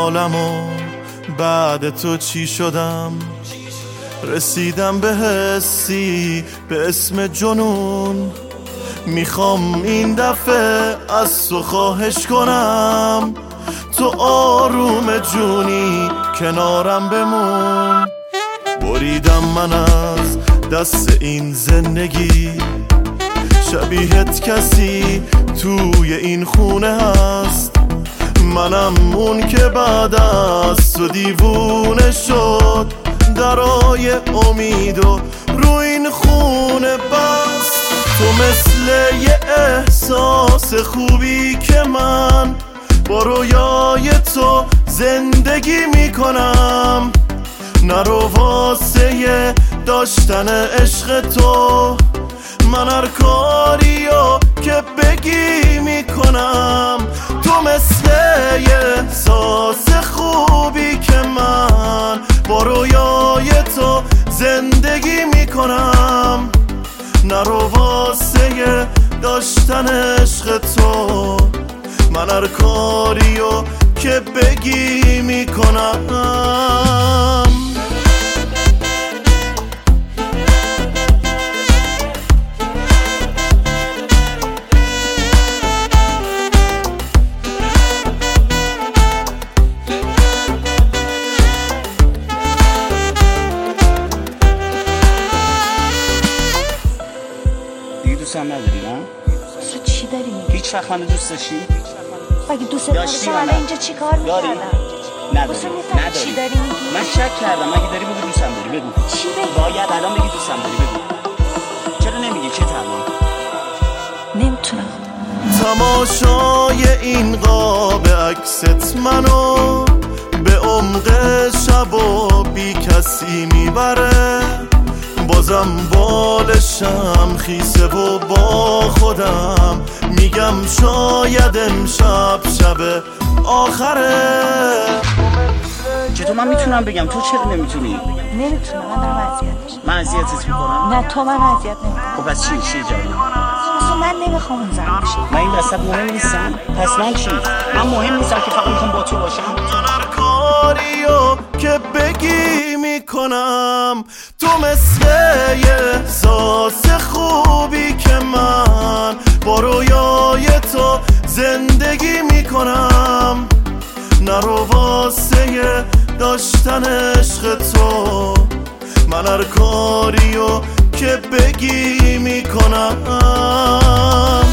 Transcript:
حالمو بعد تو چی شدم، رسیدم به حسی به اسم جنون. میخوام این دفعه از تو خواهش کنم، تو آروم جونی کنارم بمون. بریدم من از دست این زندگی، شبیهت کسی توی این خونه هست. منم اون که بعد از تو دیوونه شد، درای امید و رو این خونه بست. تو مثل یه احساس خوبی که من با رویای تو زندگی میکنم. نرو واسه داشتن عشق تو، من هر کاریو که بگی میکنم. تو مثل یه احساس خوبی که من با رویای تو زندگی میکنم. نرو واسه داشتن عشق تو، من هر کاریو که بگی میکنم. دوستم نداری نه؟ تو چی داری میگی؟ هیچ وقت منو دوست داشتی؟ مگه دوست داشتی حالا اینجا چی کار میکردم؟ نداری؟ چی داری میگی؟ من شک کردم. مگه داری بگو دوستم داری؟ بگو چی بگی؟ باید الان بگی دوستم داری. بگو چرا نمیگی؟ چه تمام؟ نمیتونم. تماشای این قاب عکست منو به عمق شب و بی کسی میبره. بازم بالشم خیسه و با خودم میگم شاید امشب شب آخره. چطور من میتونم بگم تو چرا نمیتونی؟ نمیتونم. من دارم اذیت میشم. من اذیتت میکنم؟ نه تو من اذیت نمیکنم. خب پس چی جایی؟ اصلا من نمیخوام اون زن بشم. من این وسط مهم نیستم. پس من چی؟ من مهم نیستم که فقط میخوام با تو باشم. هر کاریو که بگی میکنم. تو مثل یه احساس خوبی که من با رویای تو زندگی میکنم. نرو واسه داشتن عشق تو، من هر کاریو که بگی میکنم.